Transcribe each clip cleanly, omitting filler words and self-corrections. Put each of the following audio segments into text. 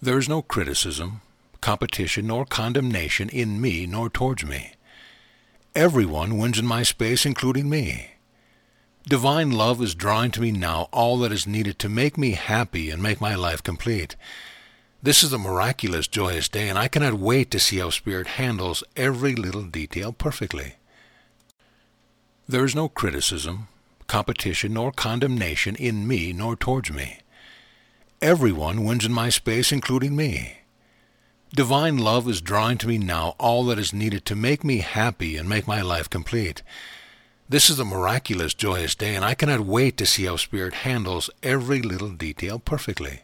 There is no criticism, competition, nor condemnation in me nor towards me. Everyone wins in my space, including me. Divine love is drawing to me now all that is needed to make me happy and make my life complete. This is a miraculous, joyous day, and I cannot wait to see how Spirit handles every little detail perfectly. There is no criticism, competition, nor condemnation in me nor towards me. Everyone wins in my space, including me. Divine love is drawing to me now all that is needed to make me happy and make my life complete. This is a miraculous, joyous day, and I cannot wait to see how Spirit handles every little detail perfectly.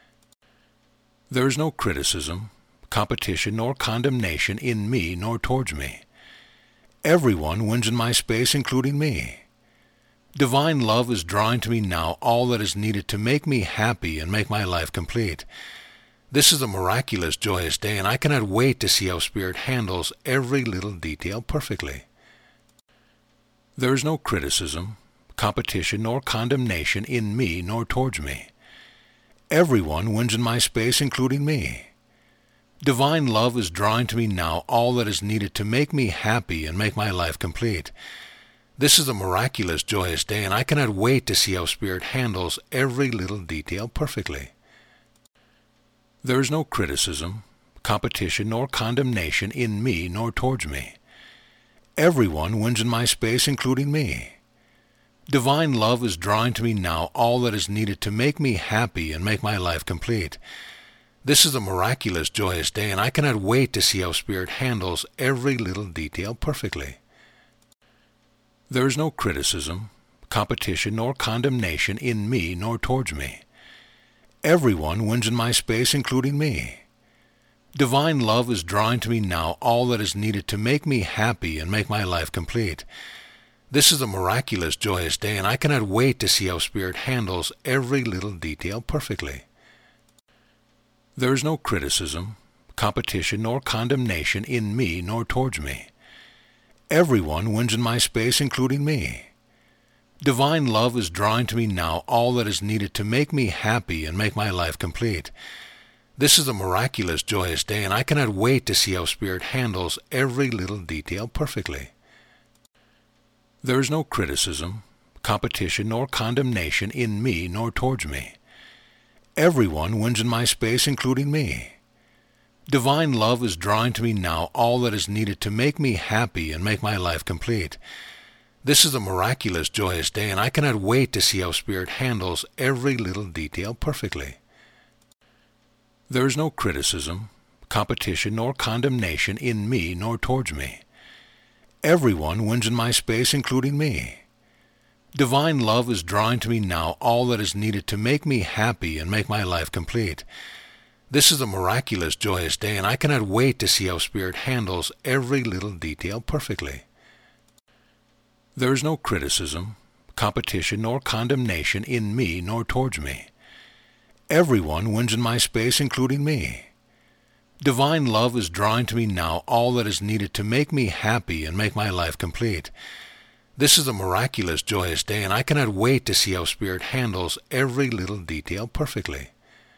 There is no criticism, competition, nor condemnation in me nor towards me. Everyone wins in my space, including me. Divine love is drawing to me now all that is needed to make me happy and make my life complete. This is a miraculous, joyous day, and I cannot wait to see how Spirit handles every little detail perfectly. There is no criticism, competition, nor condemnation in me nor towards me. Everyone wins in my space, including me. Divine love is drawing to me now all that is needed to make me happy and make my life complete. This is a miraculous, joyous day, and I cannot wait to see how Spirit handles every little detail perfectly. There is no criticism, competition, nor condemnation in me nor towards me. Everyone wins in my space, including me. Divine love is drawing to me now all that is needed to make me happy and make my life complete. This is a miraculous, joyous day, and I cannot wait to see how Spirit handles every little detail perfectly. There is no criticism, competition, nor condemnation in me nor towards me. Everyone wins in my space, including me. Divine love is drawing to me now all that is needed to make me happy and make my life complete. This is a miraculous, joyous day, and I cannot wait to see how Spirit handles every little detail perfectly. There is no criticism, competition, nor condemnation in me nor towards me. Everyone wins in my space, including me. Divine love is drawing to me now all that is needed to make me happy and make my life complete. This is a miraculous, joyous day, and I cannot wait to see how Spirit handles every little detail perfectly. There is no criticism, competition, nor condemnation in me nor towards me. Everyone wins in my space, including me. Divine love is drawing to me now all that is needed to make me happy and make my life complete. This is a miraculous, joyous day, and I cannot wait to see how Spirit handles every little detail perfectly. There is no criticism, competition, nor condemnation in me nor towards me. Everyone wins in my space, including me. Divine love is drawing to me now all that is needed to make me happy and make my life complete. This is a miraculous, joyous day, and I cannot wait to see how Spirit handles every little detail perfectly. There is no criticism, competition, nor condemnation in me nor towards me. Everyone wins in my space, including me. Divine love is drawing to me now all that is needed to make me happy and make my life complete. This is a miraculous, joyous day, and I cannot wait to see how Spirit handles every little detail perfectly.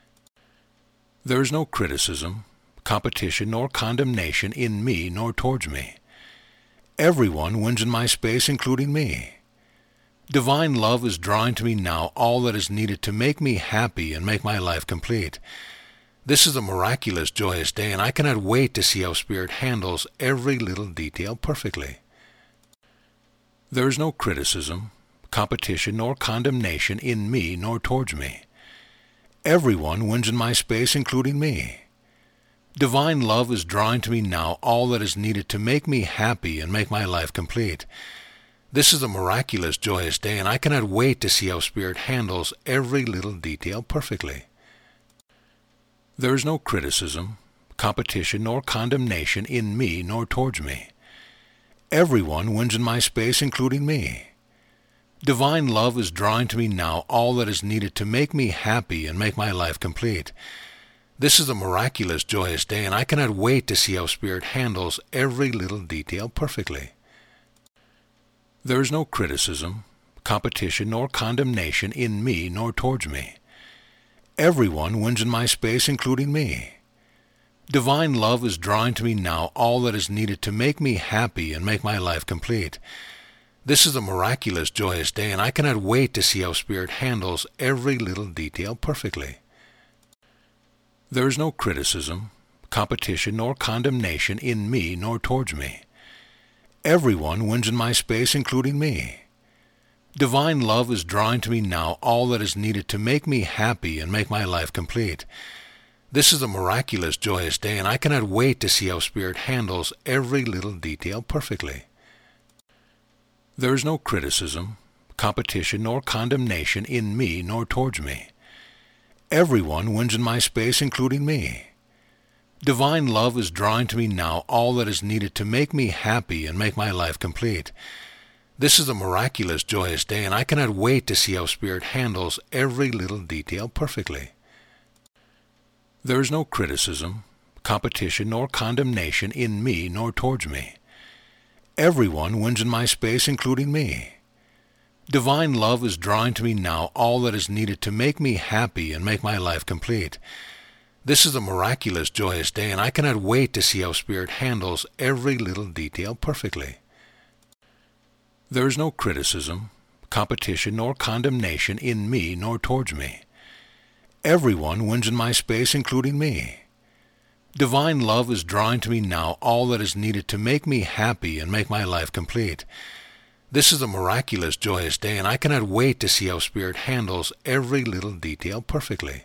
There is no criticism, competition, nor condemnation in me nor towards me. Everyone wins in my space, including me. Divine love is drawing to me now all that is needed to make me happy and make my life complete. This is a miraculous, joyous day, and I cannot wait to see how Spirit handles every little detail perfectly. There is no criticism, competition, nor condemnation in me nor towards me. Everyone wins in my space, including me. Divine love is drawing to me now all that is needed to make me happy and make my life complete. This is a miraculous, joyous day, and I cannot wait to see how Spirit handles every little detail perfectly. There is no criticism, competition, nor condemnation in me nor towards me. Everyone wins in my space, including me. Divine love is drawing to me now all that is needed to make me happy and make my life complete. This is a miraculous, joyous day, and I cannot wait to see how Spirit handles every little detail perfectly. There is no criticism, competition, nor condemnation in me nor towards me. Everyone wins in my space, including me. Divine love is drawing to me now all that is needed to make me happy and make my life complete. This is a miraculous, joyous day, and I cannot wait to see how Spirit handles every little detail perfectly. There is no criticism, competition, nor condemnation in me nor towards me. Everyone wins in my space, including me. Divine love is drawing to me now all that is needed to make me happy and make my life complete. This is a miraculous, joyous day, and I cannot wait to see how Spirit handles every little detail perfectly. There is no criticism, competition, nor condemnation in me nor towards me. Everyone wins in my space, including me. Divine love is drawing to me now all that is needed to make me happy and make my life complete. This is a miraculous, joyous day, and I cannot wait to see how Spirit handles every little detail perfectly. There is no criticism, competition, nor condemnation in me nor towards me. Everyone wins in my space, including me. Divine love is drawing to me now all that is needed to make me happy and make my life complete. This is a miraculous, joyous day, and I cannot wait to see how Spirit handles every little detail perfectly. There is no criticism, competition, nor condemnation in me nor towards me. Everyone wins in my space, including me. Divine love is drawing to me now all that is needed to make me happy and make my life complete. This is a miraculous, joyous day, and I cannot wait to see how Spirit handles every little detail perfectly.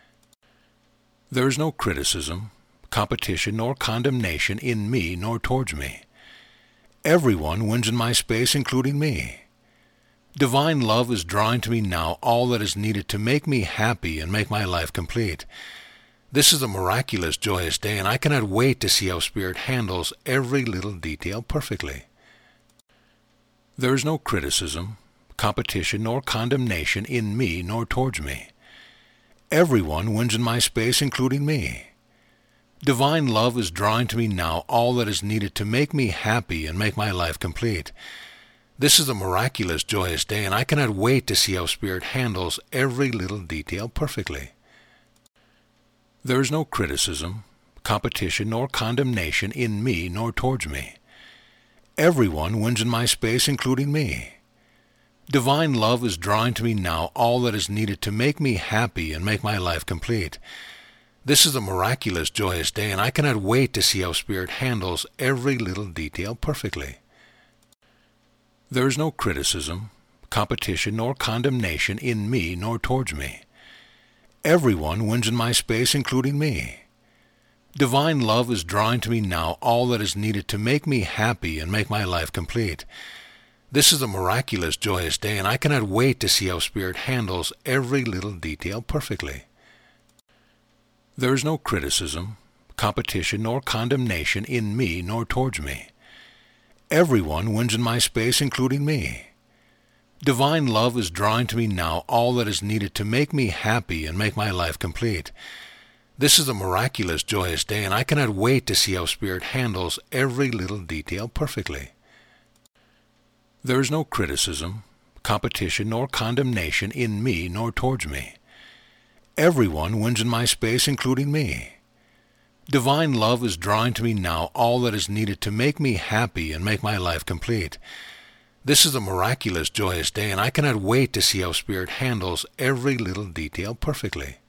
There is no criticism, competition, nor condemnation in me nor towards me. Everyone wins in my space, including me. Divine love is drawing to me now all that is needed to make me happy and make my life complete. This is a miraculous, joyous day, and I cannot wait to see how Spirit handles every little detail perfectly. There is no criticism, competition, nor condemnation in me nor towards me. Everyone wins in my space, including me. Divine love is drawing to me now all that is needed to make me happy and make my life complete. This is a miraculous, joyous day, and I cannot wait to see how Spirit handles every little detail perfectly. There is no criticism, competition, nor condemnation in me nor towards me. Everyone wins in my space, including me. Divine love is drawing to me now all that is needed to make me happy and make my life complete. This is a miraculous, joyous day, and I cannot wait to see how Spirit handles every little detail perfectly. There is no criticism, competition, nor condemnation in me nor towards me. Everyone wins in my space, including me. Divine love is drawing to me now all that is needed to make me happy and make my life complete. This is a miraculous, joyous day, and I cannot wait to see how Spirit handles every little detail perfectly. There is no criticism, competition, nor condemnation in me nor towards me. Everyone wins in my space, including me. Divine love is drawing to me now all that is needed to make me happy and make my life complete. This is a miraculous, joyous day, and I cannot wait to see how Spirit handles every little detail perfectly. There is no criticism, competition, nor condemnation in me nor towards me. Everyone wins in my space, including me. Divine love is drawing to me now all that is needed to make me happy and make my life complete. This is a miraculous, joyous day, and I cannot wait to see how Spirit handles every little detail perfectly.